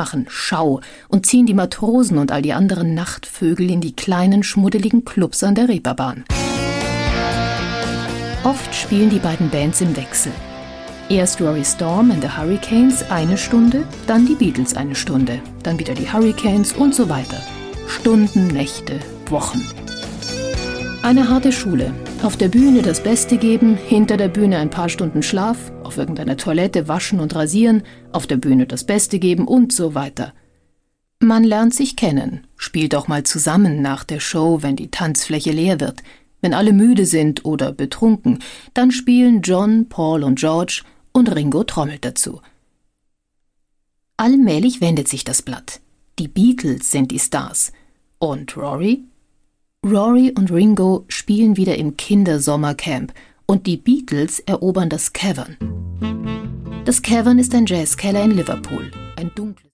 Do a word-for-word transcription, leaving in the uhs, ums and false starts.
machen Schau und ziehen die Matrosen und all die anderen Nachtvögel in die kleinen, schmuddeligen Clubs an der Reeperbahn. Oft spielen die beiden Bands im Wechsel. Erst Rory Storm and the Hurricanes eine Stunde, dann die Beatles eine Stunde, dann wieder die Hurricanes und so weiter. Stunden, Nächte, Wochen. Eine harte Schule. Auf der Bühne das Beste geben, hinter der Bühne ein paar Stunden Schlaf, auf irgendeiner Toilette waschen und rasieren, auf der Bühne das Beste geben und so weiter. Man lernt sich kennen, spielt auch mal zusammen nach der Show, wenn die Tanzfläche leer wird. Wenn alle müde sind oder betrunken, dann spielen John, Paul und George und Ringo trommelt dazu. Allmählich wendet sich das Blatt. Die Beatles sind die Stars. Und Rory? Rory und Ringo spielen wieder im Kindersommercamp und die Beatles erobern das Cavern. Das Cavern ist ein Jazzkeller in Liverpool, ein dunkles